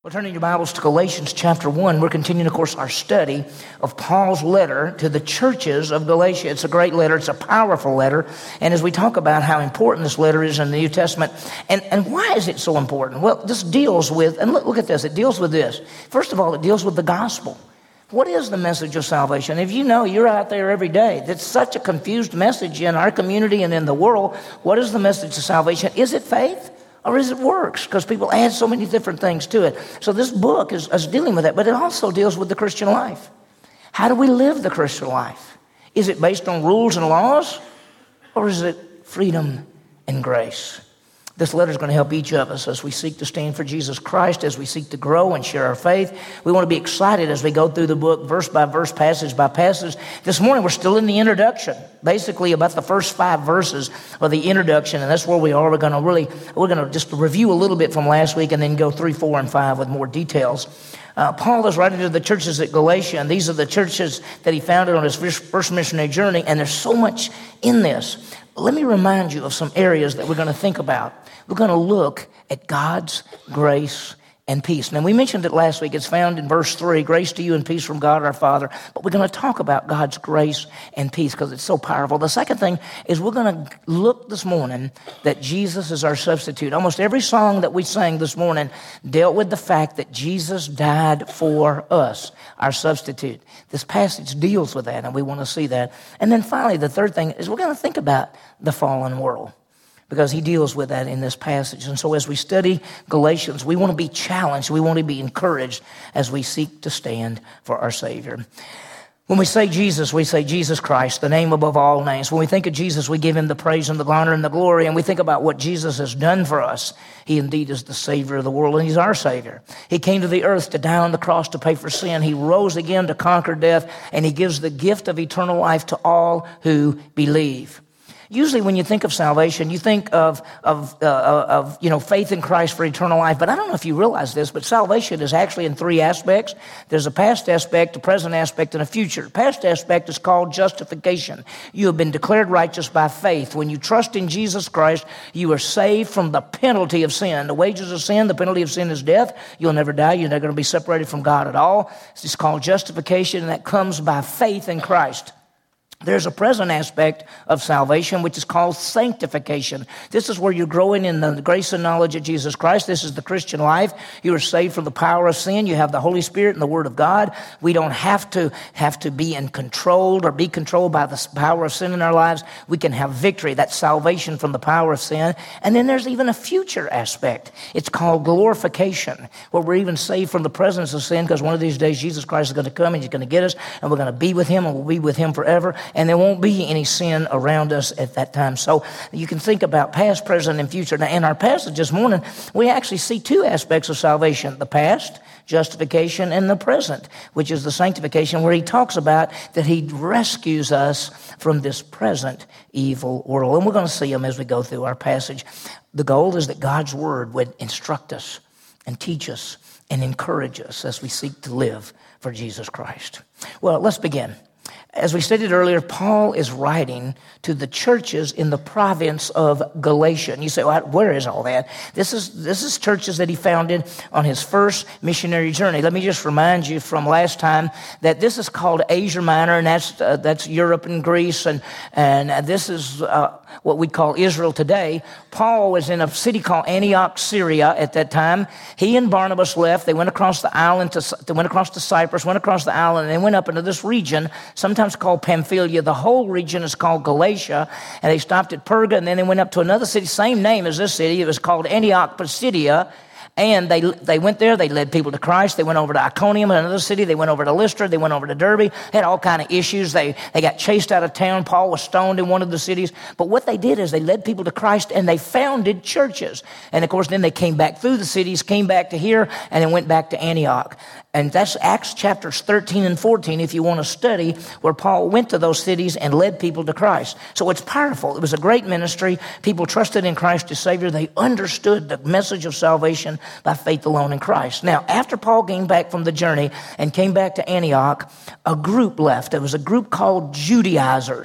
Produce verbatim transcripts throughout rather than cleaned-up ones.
Well, turning your Bibles to Galatians chapter one, we're continuing, of course, our study of Paul's letter to the churches of Galatia. It's a great letter. It's a powerful letter. And as we talk about how important this letter is in the New Testament, and, and why is it so important? Well, this deals with, and look, look at this, it deals with this. First of all, it deals with the gospel. What is the message of salvation? If you know, you're out there every day. That's such a confused message in our community and in the world. What is the message of salvation? Is it faith? Or is it works? Because people add so many different things to it. So this book is, is dealing with that, but it also deals with the Christian life. How do we live the Christian life? Is it based on rules and laws? Or is it freedom and grace? This letter is going to help each of us as we seek to stand for Jesus Christ, as we seek to grow and share our faith. We want to be excited as we go through the book, verse by verse, passage by passage. This morning, we're still in the introduction, basically about the first five verses of the introduction, and that's where we are. We're going to really, we're going to just review a little bit from last week and then go three, four, and five with more details. Uh, Paul is writing to the churches at Galatia, and these are the churches that he founded on his first missionary journey, and there's so much in this. Let me remind you of some areas that we're going to think about. We're going to look at God's grace and peace. Now, we mentioned it last week. It's found in verse three, grace to you and peace from God our Father. But we're going to talk about God's grace and peace because it's so powerful. The second thing is we're going to look this morning that Jesus is our substitute. Almost every song that we sang this morning dealt with the fact that Jesus died for us, our substitute. This passage deals with that, and we want to see that. And then finally, the third thing is we're going to think about the fallen world, because he deals with that in this passage. And so as we study Galatians, we want to be challenged. We want to be encouraged as we seek to stand for our Savior. When we say Jesus, we say Jesus Christ, the name above all names. When we think of Jesus, we give him the praise and the honor and the glory, and we think about what Jesus has done for us. He indeed is the Savior of the world, and he's our Savior. He came to the earth to die on the cross to pay for sin. He rose again to conquer death, and he gives the gift of eternal life to all who believe. Usually when you think of salvation, you think of, of, uh, of, you know, faith in Christ for eternal life. But I don't know if you realize this, but salvation is actually in three aspects. There's a past aspect, a present aspect, and a future. Past aspect is called justification. You have been declared righteous by faith. When you trust in Jesus Christ, you are saved from the penalty of sin. The wages of sin, the penalty of sin is death. You'll never die. You're never going to be separated from God at all. It's called justification, and that comes by faith in Christ. There's a present aspect of salvation, which is called sanctification. This is where you're growing in the grace and knowledge of Jesus Christ. This is the Christian life. You are saved from the power of sin. You have the Holy Spirit and the Word of God. We don't have to have to be in controlled or be controlled by the power of sin in our lives. We can have victory. That's salvation from the power of sin. And then there's even a future aspect. It's called glorification, where we're even saved from the presence of sin, because one of these days Jesus Christ is going to come and he's going to get us, and we're going to be with him, and we'll be with him forever. And there won't be any sin around us at that time. So you can think about past, present, and future. Now, in our passage this morning, we actually see two aspects of salvation: the past, justification, and the present, which is the sanctification, where he talks about that he rescues us from this present evil world. And we're going to see them as we go through our passage. The goal is that God's word would instruct us and teach us and encourage us as we seek to live for Jesus Christ. Well, let's begin. As we stated earlier, Paul is writing to the churches in the province of Galatia. And you say, well, where is all that? This is this is churches that he founded on his first missionary journey. Let me just remind you from last time that this is called Asia Minor, and that's uh, that's Europe and Greece, and and this is uh, what we call Israel today. Paul was in a city called Antioch, Syria at that time. He and Barnabas left. They went across the island to they went across to Cyprus, went across the island, and they went up into this region, sometimes called Pamphylia. The whole region is called Galatia, and they stopped at Perga, and then they went up to another city, same name as this city. It was called Antioch Pisidia, and they they went there. They led people to Christ. They went over to Iconium, another city. They went over to Lystra. They went over to Derbe. They had all kind of issues. They they got chased out of town. Paul was stoned in one of the cities. But what they did is they led people to Christ, and they founded churches. And of course, then they came back through the cities, came back to here, and then went back to Antioch. And that's Acts chapters thirteen and fourteen, if you want to study, where Paul went to those cities and led people to Christ. So it's powerful. It was a great ministry. People trusted in Christ as Savior. They understood the message of salvation by faith alone in Christ. Now, after Paul came back from the journey and came back to Antioch, a group left. There was a group called Judaizers.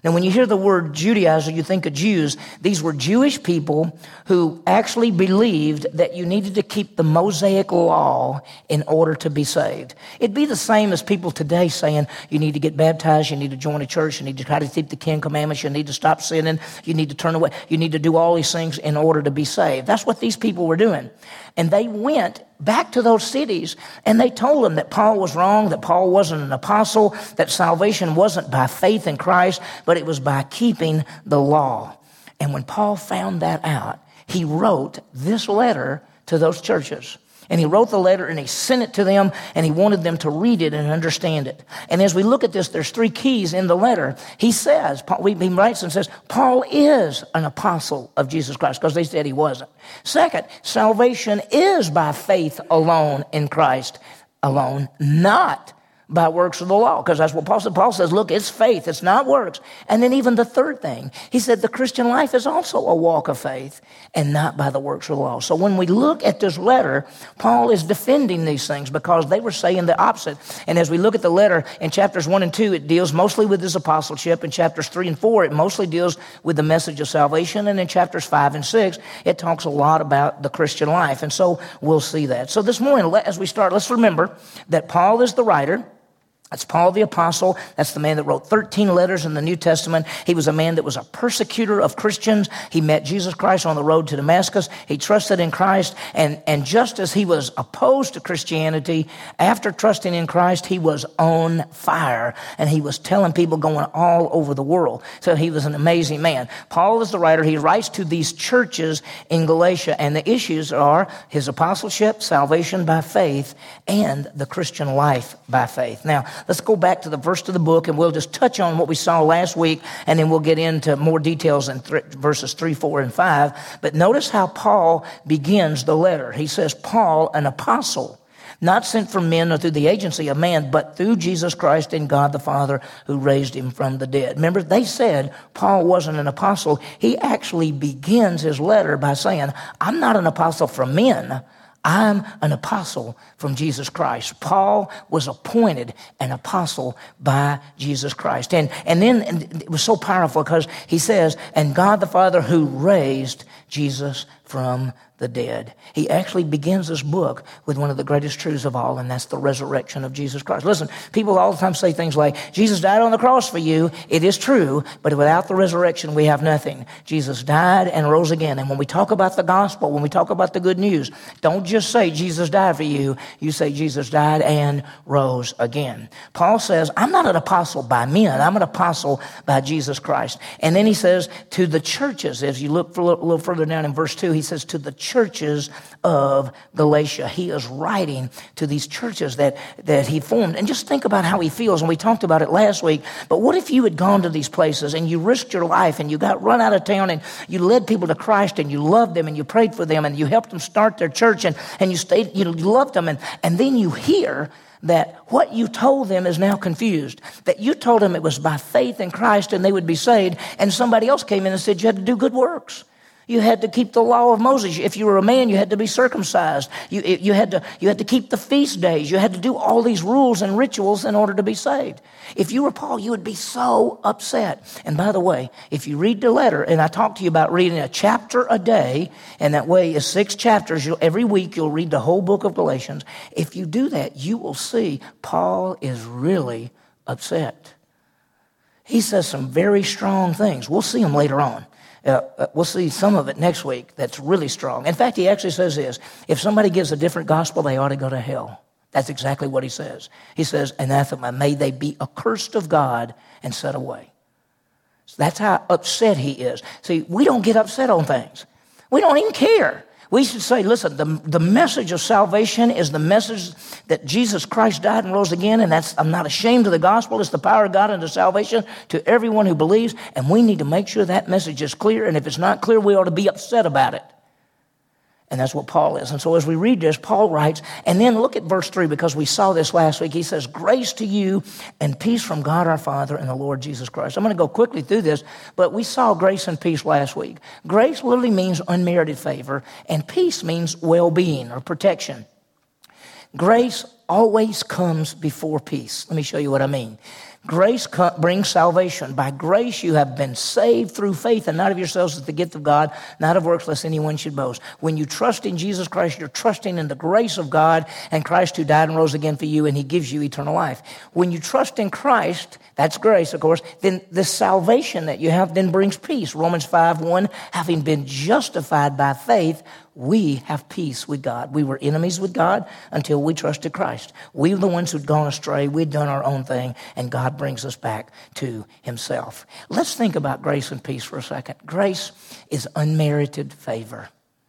Now, when you hear the word Judaizer, you think of Jews. These were Jewish people who actually believed that you needed to keep the Mosaic law in order to be saved. It'd be the same as people today saying you need to get baptized, you need to join a church, you need to try to keep the Ten Commandments, you need to stop sinning, you need to turn away, you need to do all these things in order to be saved. That's what these people were doing. And they went back to those cities and they told them that Paul was wrong, that Paul wasn't an apostle, that salvation wasn't by faith in Christ, but it was by keeping the law. And when Paul found that out, he wrote this letter to those churches. And he wrote the letter and he sent it to them and he wanted them to read it and understand it. And as we look at this, there's three keys in the letter. He says, he writes and says, Paul is an apostle of Jesus Christ, because they said he wasn't. Second, salvation is by faith alone in Christ alone, not by works of the law, because that's what Paul said. Paul says, look, it's faith, it's not works. And then even the third thing, he said the Christian life is also a walk of faith and not by the works of the law. So when we look at this letter, Paul is defending these things because they were saying the opposite. And as we look at the letter in chapters one and two, it deals mostly with his apostleship. In chapters three and four, it mostly deals with the message of salvation. And in chapters five and six, it talks a lot about the Christian life. And so we'll see that. So this morning, as we start, let's remember that Paul is the writer. That's Paul the Apostle. That's the man that wrote thirteen letters in the New Testament. He was a man that was a persecutor of Christians. He met Jesus Christ on the road to Damascus. He trusted in Christ. And, and just as he was opposed to Christianity, after trusting in Christ, he was on fire. And he was telling people going all over the world. So he was an amazing man. Paul is the writer. He writes to these churches in Galatia. And the issues are his apostleship, salvation by faith, and the Christian life by faith. Now, let's go back to the verse of the book, and we'll just touch on what we saw last week, and then we'll get into more details in th- verses three, four, and five. But notice how Paul begins the letter. He says, Paul, an apostle, not sent from men or through the agency of man, but through Jesus Christ and God the Father who raised him from the dead. Remember, they said Paul wasn't an apostle. He actually begins his letter by saying, I'm not an apostle from men. I'm an apostle from Jesus Christ. Paul was appointed an apostle by Jesus Christ. And, and then and it was so powerful because he says, and God the Father who raised Jesus from the dead. He actually begins this book with one of the greatest truths of all, and that's the resurrection of Jesus Christ. Listen, people all the time say things like, Jesus died on the cross for you. It is true, but without the resurrection, we have nothing. Jesus died and rose again. And when we talk about the gospel, when we talk about the good news, don't just say Jesus died for you. You say Jesus died and rose again. Paul says, I'm not an apostle by men. I'm an apostle by Jesus Christ. And then he says to the churches, as you look a little further down in verse two, he says to the churches of Galatia. He is writing to these churches that, that he formed. And just think about how he feels. And we talked about it last week. But what if you had gone to these places and you risked your life and you got run out of town and you led people to Christ and you loved them and you prayed for them and you helped them start their church and, and you stayed, you loved them. And, and then you hear that what you told them is now confused. That you told them it was by faith in Christ and they would be saved. And somebody else came in and said you had to do good works. You had to keep the law of Moses. If you were a man, you had to be circumcised. You, you, had to, you had to keep the feast days. You had to do all these rules and rituals in order to be saved. If you were Paul, you would be so upset. And by the way, if you read the letter, and I talked to you about reading a chapter a day, and that way is six chapters. You'll, every week you'll read the whole book of Galatians. If you do that, you will see Paul is really upset. He says some very strong things. We'll see them later on. Uh, uh, we'll see some of it next week that's really strong. In fact, he actually says this, if somebody gives a different gospel, they ought to go to hell. That's exactly what he says. He says, anathema, may they be accursed of God and set away. So that's how upset he is. See, we don't get upset on things. We don't even care. We should say, listen, the, the message of salvation is the message that Jesus Christ died and rose again, and that's I'm not ashamed of the gospel. It's the power of God unto salvation to everyone who believes, and we need to make sure that message is clear, and if it's not clear, we ought to be upset about it. And that's what Paul is. And so as we read this, Paul writes, and then look at verse three, because we saw this last week. He says, grace to you and peace from God our Father and the Lord Jesus Christ. I'm going to go quickly through this, but we saw grace and peace last week. Grace literally means unmerited favor, and peace means well-being or protection. Grace always comes before peace. Let me show you what I mean. Grace co- brings salvation. By grace you have been saved through faith, and not of yourselves, is the gift of God, not of works, lest anyone should boast. When you trust in Jesus Christ, you're trusting in the grace of God and Christ who died and rose again for you, and he gives you eternal life. When you trust in Christ, that's grace, of course, then the salvation that you have then brings peace. Romans five one, having been justified by faith, we have peace with God. We were enemies with God until we trusted Christ. We were the ones who'd gone astray. We'd done our own thing, and God brings us back to himself. Let's think about grace and peace for a second. Grace is unmerited favor.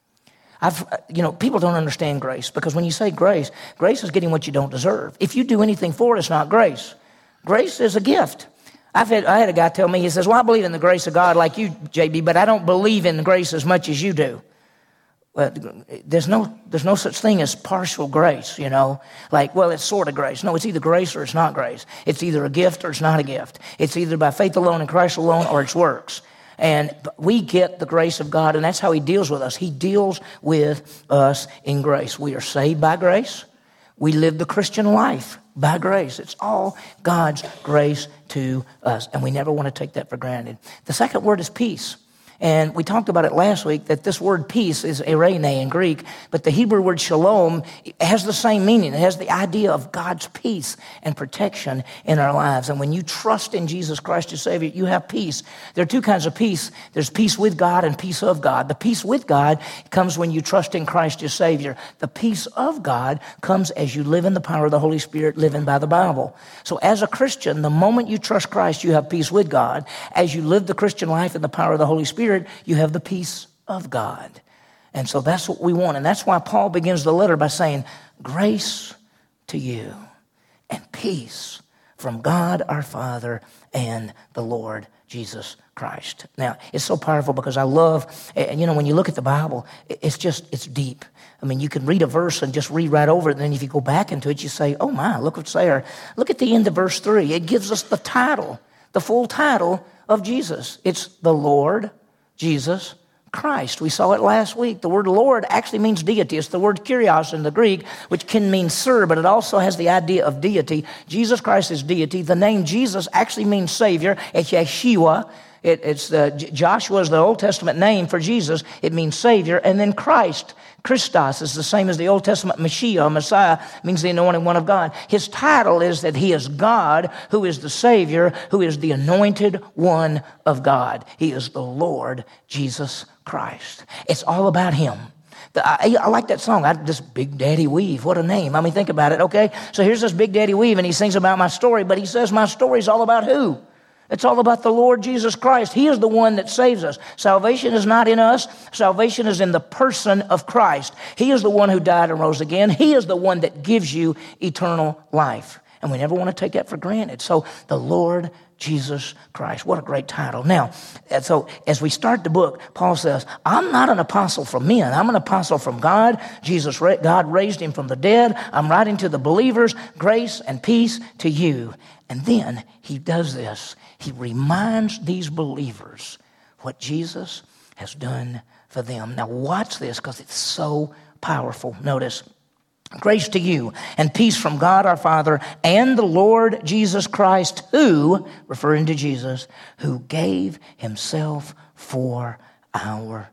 I've, you know, people don't understand grace, because when you say grace, grace is getting what you don't deserve. If you do anything for it, it's not grace. Grace is a gift. I've had, I had a guy tell me, he says, well, I believe in the grace of God like you, J B, but I don't believe in grace as much as you do. Well, there's no there's no such thing as partial grace, you know, like, well, it's sort of grace. No, it's either grace or it's not grace. It's either a gift or it's not a gift. It's either by faith alone in Christ alone or it's works. And we get the grace of God, and that's how he deals with us. He deals with us in grace. We are saved by grace. We live the Christian life by grace. It's all God's grace to us, and we never want to take that for granted. The second word is peace. And we talked about it last week, that this word peace is eirene in Greek, but the Hebrew word shalom has the same meaning. It has the idea of God's peace and protection in our lives. And when you trust in Jesus Christ as Savior, you have peace. There are two kinds of peace. There's peace with God and peace of God. The peace with God comes when you trust in Christ as Savior. The peace of God comes as you live in the power of the Holy Spirit, living by the Bible. So as a Christian, the moment you trust Christ, you have peace with God. As you live the Christian life in the power of the Holy Spirit, you have the peace of God. And so that's what we want. And that's why Paul begins the letter by saying, grace to you and peace from God our Father and the Lord Jesus Christ. Now, it's so powerful because I love, and you know, when you look at the Bible, it's just, it's deep. I mean, you can read a verse and just read right over it, and then if you go back into it, you say, oh my, look what's there. Look at the end of verse three. It gives us the title, the full title of Jesus. It's the Lord Jesus Christ. We saw it last week. The word Lord actually means deity. It's the word kurios in the Greek, which can mean sir, but it also has the idea of deity. Jesus Christ is deity. The name Jesus actually means Savior. It's Yeshua. It, it's the, Joshua is the Old Testament name for Jesus. It means Savior. And then Christ, Christos, is the same as the Old Testament Mashiach. Messiah means the anointed one of God. His title is that he is God, who is the Savior, who is the anointed one of God. He is the Lord Jesus Christ. It's all about him. The, I, I like that song, I, this Big Daddy Weave. What a name. I mean, think about it, okay? So here's this Big Daddy Weave, and he sings about my story, but he says my story is all about who? It's all about the Lord Jesus Christ. He is the one that saves us. Salvation is not in us. Salvation is in the person of Christ. He is the one who died and rose again. He is the one that gives you eternal life. And we never want to take that for granted. So the Lord Jesus Christ. What a great title. Now, so as we start the book, Paul says, I'm not an apostle from men. I'm an apostle from God. Jesus, God raised him from the dead. I'm writing to the believers, grace and peace to you. And then he does this. He reminds these believers what Jesus has done for them. Now watch this because it's so powerful. Notice, grace to you and peace from God our Father and the Lord Jesus Christ, who, referring to Jesus, who gave himself for our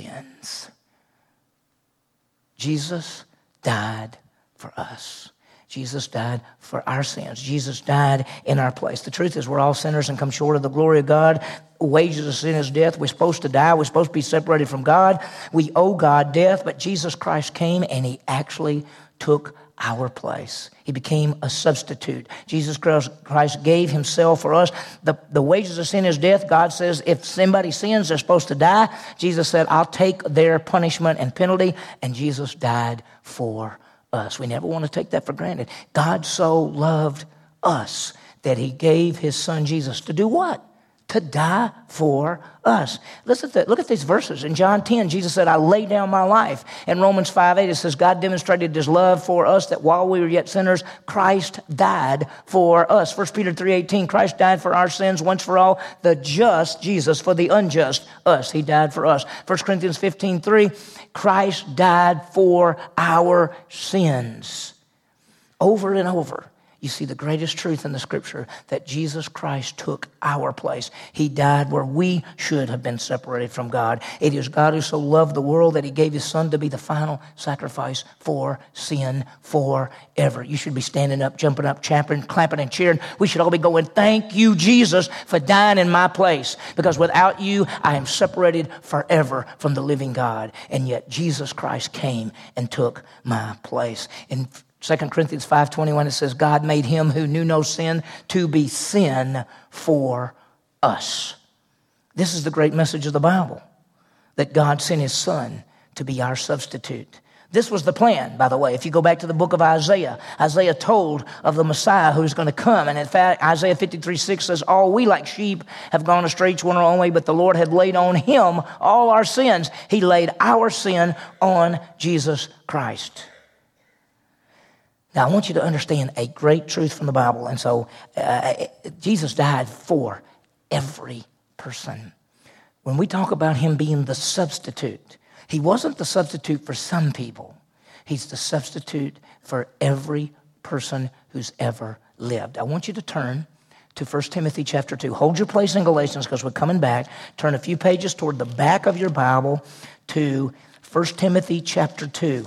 sins. Jesus died for us. Jesus died for our sins. Jesus died in our place. The truth is we're all sinners and come short of the glory of God. Wages of sin is death. We're supposed to die. We're supposed to be separated from God. We owe God death, but Jesus Christ came and he actually took our place. He became a substitute. Jesus Christ gave himself for us. The, the wages of sin is death. God says if somebody sins, they're supposed to die. Jesus said, I'll take their punishment and penalty, and Jesus died for us. We never want to take that for granted. God so loved us that he gave his son Jesus to do what? To die for us. Listen to, look at these verses. In John ten, Jesus said, I lay down my life. In Romans five eight, it says, God demonstrated his love for us that while we were yet sinners, Christ died for us. First Peter three eighteen, Christ died for our sins once for all. The just, Jesus, for the unjust, us. He died for us. First Corinthians fifteen three, Christ died for our sins. Over and over. You see the greatest truth in the Scripture, that Jesus Christ took our place. He died where we should have been separated from God. It is God who so loved the world that he gave his Son to be the final sacrifice for sin forever. You should be standing up, jumping up, champing, clapping, and cheering. We should all be going, thank you, Jesus, for dying in my place. Because without you, I am separated forever from the living God. And yet Jesus Christ came and took my place. In Second Corinthians five twenty-one, it says, God made him who knew no sin to be sin for us. This is the great message of the Bible, that God sent his Son to be our substitute. This was the plan, by the way. If you go back to the book of Isaiah, Isaiah told of the Messiah who's going to come. And in fact, Isaiah fifty-three six says, all we like sheep have gone astray, each one our own way, but the Lord had laid on him all our sins. He laid our sin on Jesus Christ. Now, I want you to understand a great truth from the Bible. And so uh, Jesus died for every person. When we talk about him being the substitute, he wasn't the substitute for some people. He's the substitute for every person who's ever lived. I want you to turn to First Timothy chapter two. Hold your place in Galatians because we're coming back. Turn a few pages toward the back of your Bible to First Timothy chapter two.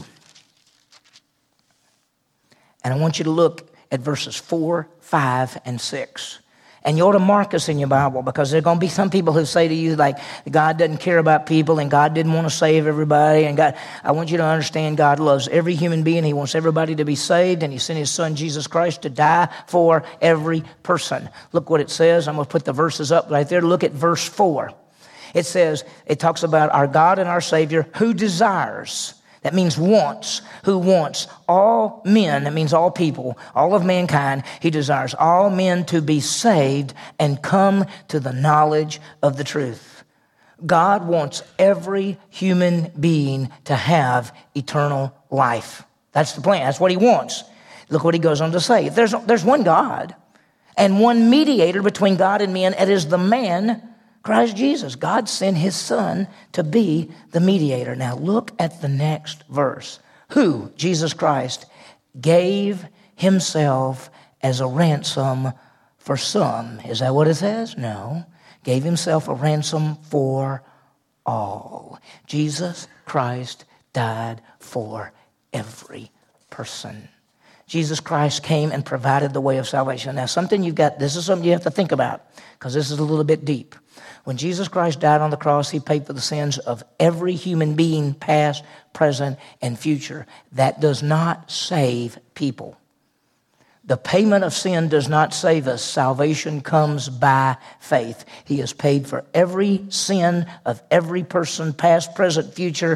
And I want you to look at verses four, five, and six. And you ought to mark this in your Bible, because there are going to be some people who say to you, like, God doesn't care about people and God didn't want to save everybody. And God, I want you to understand God loves every human being. He wants everybody to be saved, and he sent his Son, Jesus Christ, to die for every person. Look what it says. I'm going to put the verses up right there. Look at verse four. It says, it talks about our God and our Savior who desires. That means wants, who wants all men, that means all people, all of mankind. He desires all men to be saved and come to the knowledge of the truth. God wants every human being to have eternal life. That's the plan. That's what he wants. Look what he goes on to say. There's, there's one God and one mediator between God and men. It is the man Christ Jesus. God sent his Son to be the mediator. Now look at the next verse. Who, Jesus Christ, gave himself as a ransom for some. Is that what it says? No. Gave himself a ransom for all. Jesus Christ died for every person. Jesus Christ came and provided the way of salvation. Now something you've got, this is something you have to think about, because this is a little bit deep. When Jesus Christ died on the cross, he paid for the sins of every human being, past, present, and future. That does not save people. The payment of sin does not save us. Salvation comes by faith. He has paid for every sin of every person, past, present, future.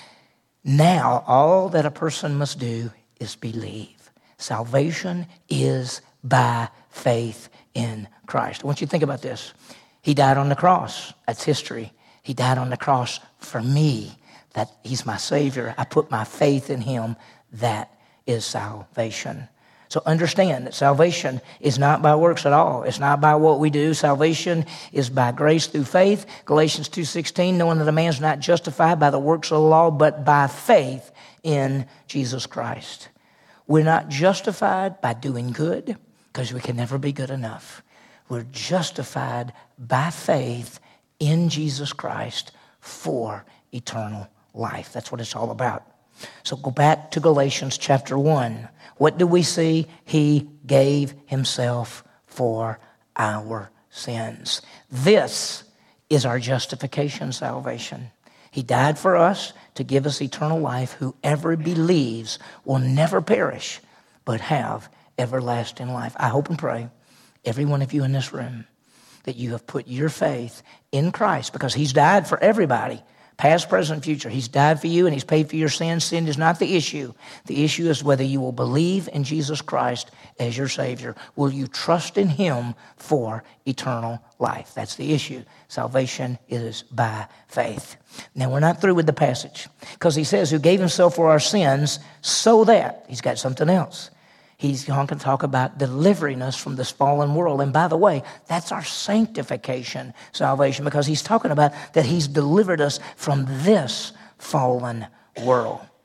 Now, all that a person must do is believe. Salvation is by faith in Christ. I want you to think about this. He died on the cross. That's history. He died on the cross for me. That he's my Savior. I put my faith in him. That is salvation. So understand that salvation is not by works at all. It's not by what we do. Salvation is by grace through faith. Galatians two sixteen, knowing that a man's not justified by the works of the law, but by faith in Jesus Christ. We're not justified by doing good, because we can never be good enough. We're justified by faith in Jesus Christ for eternal life. That's what it's all about. So go back to Galatians chapter one. What do we see? He gave himself for our sins. This is our justification salvation. He died for us to give us eternal life. Whoever believes will never perish, but have everlasting life. I hope and pray, every one of you in this room, that you have put your faith in Christ, because he's died for everybody, past, present, future. He's died for you and he's paid for your sins. Sin is not the issue. The issue is whether you will believe in Jesus Christ as your Savior. Will you trust in him for eternal life? That's the issue. Salvation is by faith. Now, we're not through with the passage, because he says, who gave himself for our sins, so that, he's got something else. He's going to talk about delivering us from this fallen world. And by the way, that's our sanctification salvation, because he's talking about that he's delivered us from this fallen world.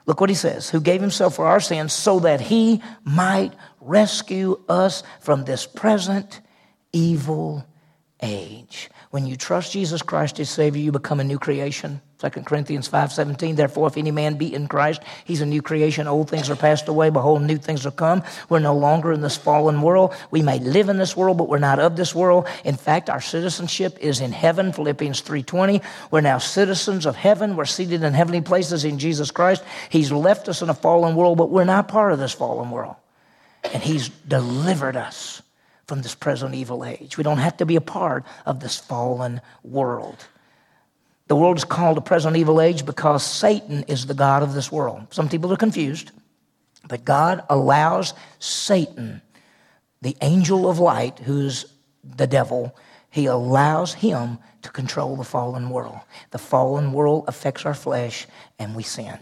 Look what he says, who gave himself for our sins so that he might rescue us from this present evil age. When you trust Jesus Christ as Savior, you become a new creation. Second Corinthians five seventeen, therefore, if any man be in Christ, he's a new creation. Old things are passed away. Behold, new things are come. We're no longer in this fallen world. We may live in this world, but we're not of this world. In fact, our citizenship is in heaven. Philippians three twenty, we're now citizens of heaven. We're seated in heavenly places in Jesus Christ. He's left us in a fallen world, but we're not part of this fallen world. And he's delivered us from this present evil age. We don't have to be a part of this fallen world. The world is called a present evil age because Satan is the god of this world. Some people are confused, but God allows Satan, the angel of light, who's the devil, he allows him to control the fallen world. The fallen world affects our flesh and we sin.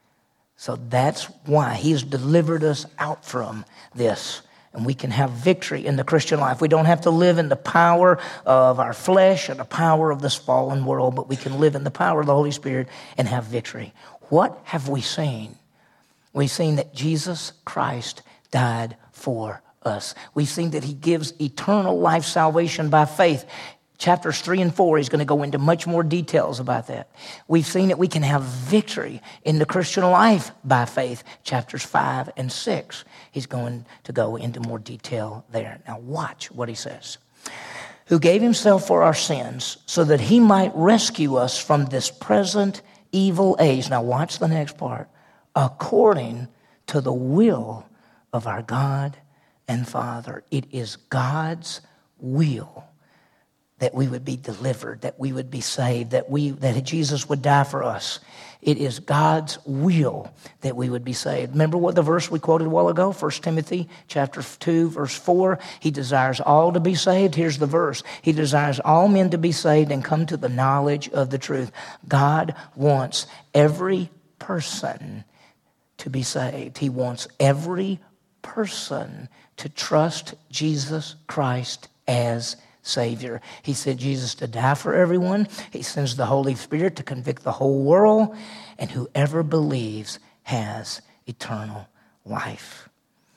So that's why he's delivered us out from this. And we can have victory in the Christian life. We don't have to live in the power of our flesh or the power of this fallen world, but we can live in the power of the Holy Spirit and have victory. What have we seen? We've seen that Jesus Christ died for us. We've seen that he gives eternal life salvation by faith. Chapters three and four, he's going to go into much more details about that. We've seen that we can have victory in the Christian life by faith. Chapters five and six, he's going to go into more detail there. Now watch what he says. Who gave himself for our sins so that he might rescue us from this present evil age. Now watch the next part. According to the will of our God and Father. It is God's will that we would be delivered, that we would be saved, that we that Jesus would die for us. It is God's will that we would be saved. Remember what the verse we quoted a while ago, First Timothy chapter two, verse four? He desires all to be saved. Here's the verse. He desires all men to be saved and come to the knowledge of the truth. God wants every person to be saved. He wants every person to trust Jesus Christ as Savior. He sent Jesus to die for everyone. He sends the Holy Spirit to convict the whole world. And whoever believes has eternal life.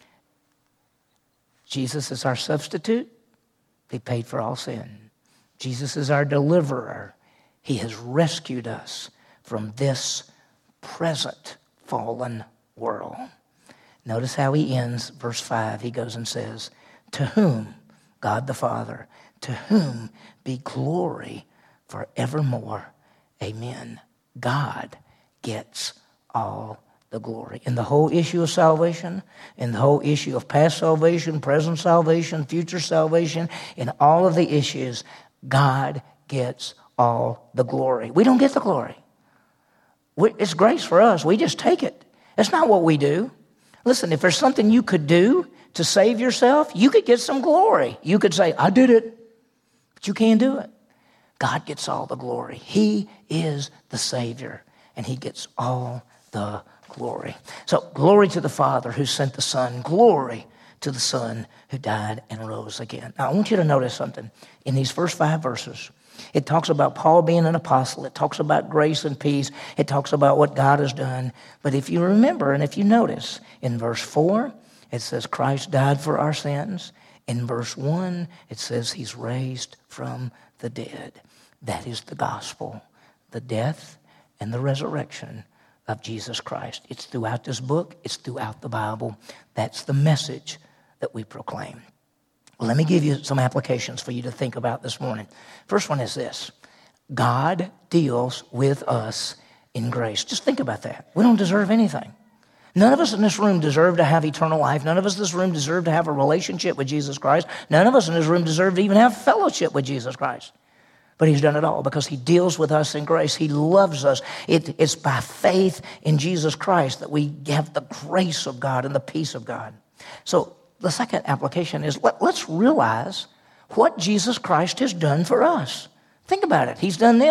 Jesus is our substitute. He paid for all sin. Jesus is our deliverer. He has rescued us from this present fallen world. Notice how he ends verse five. He goes and says, to whom, God the Father, to whom be glory forevermore. Amen. God gets all the glory. In the whole issue of salvation, in the whole issue of past salvation, present salvation, future salvation, in all of the issues, God gets all the glory. We don't get the glory. We, it's grace for us. We just take it. That's not what we do. Listen, if there's something you could do to save yourself, you could get some glory. You could say, I did it. But you can't do it. God gets all the glory. He is the Savior, and he gets all the glory. So glory to the Father who sent the Son. Glory to the Son who died and rose again. Now, I want you to notice something. In these first five verses, it talks about Paul being an apostle. It talks about grace and peace. It talks about what God has done. But if you remember and if you notice, in verse four, it says Christ died for our sins. In verse one, it says he's raised from the dead. That is the gospel, the death and the resurrection of Jesus Christ. It's throughout this book. It's throughout the Bible. That's the message that we proclaim. Well, let me give you some applications for you to think about this morning. First one is this. God deals with us in grace. Just think about that. We don't deserve anything. None of us in this room deserve to have eternal life. None of us in this room deserve to have a relationship with Jesus Christ. None of us in this room deserve to even have fellowship with Jesus Christ. But he's done it all because he deals with us in grace. He loves us. It, it's by faith in Jesus Christ that we have the grace of God and the peace of God. So the second application is let, let's realize what Jesus Christ has done for us. Think about it. He's done this.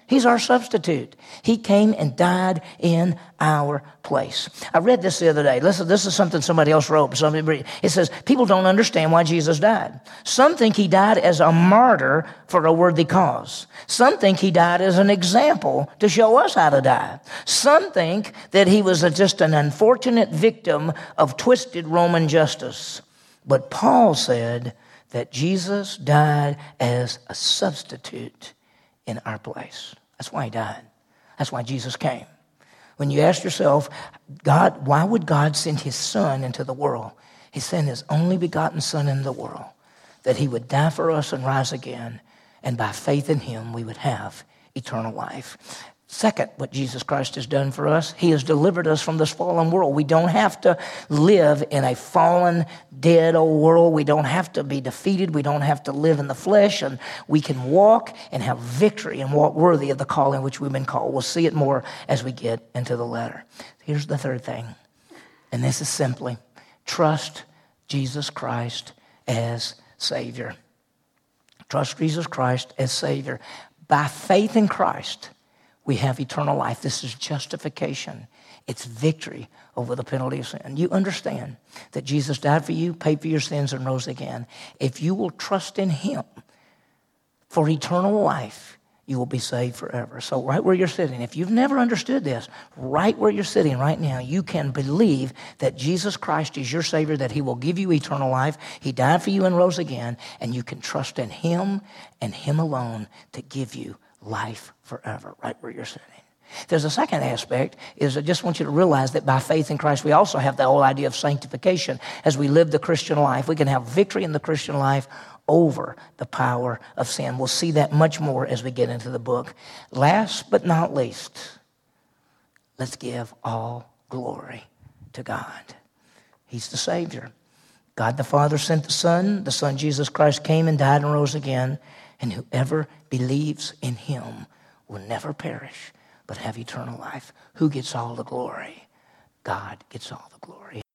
He's our substitute. He came and died in our place. I read this the other day. Listen, this is something somebody else wrote. Somebody, it says, people don't understand why Jesus died. Some think he died as a martyr for a worthy cause. Some think he died as an example to show us how to die. Some think that he was a, just an unfortunate victim of twisted Roman justice. But Paul said that Jesus died as a substitute in our place. That's why he died. That's why Jesus came. When you ask yourself, God, why would God send his son into the world? He sent his only begotten son into the world, that he would die for us and rise again, and by faith in him we would have eternal life. Second, what Jesus Christ has done for us, he has delivered us from this fallen world. We don't have to live in a fallen, dead old world. We don't have to be defeated. We don't have to live in the flesh. And we can walk and have victory and walk worthy of the calling which we've been called. We'll see it more as we get into the letter. Here's the third thing, and this is simply trust Jesus Christ as Savior. Trust Jesus Christ as Savior. By faith in Christ, we have eternal life. This is justification. It's victory over the penalty of sin. You understand that Jesus died for you, paid for your sins, and rose again. If you will trust in him for eternal life, you will be saved forever. So right where you're sitting, if you've never understood this, right where you're sitting right now, you can believe that Jesus Christ is your Savior, that he will give you eternal life. He died for you and rose again, and you can trust in him and him alone to give you life forever, right where you're sitting. There's a second aspect, is I just want you to realize that by faith in Christ, we also have the whole idea of sanctification. As we live the Christian life, we can have victory in the Christian life over the power of sin. We'll see that much more as we get into the book. Last but not least, let's give all glory to God. He's the Savior. God the Father sent the Son. The Son, Jesus Christ, came and died and rose again. And whoever believes in him will never perish, but have eternal life. Who gets all the glory? God gets all the glory.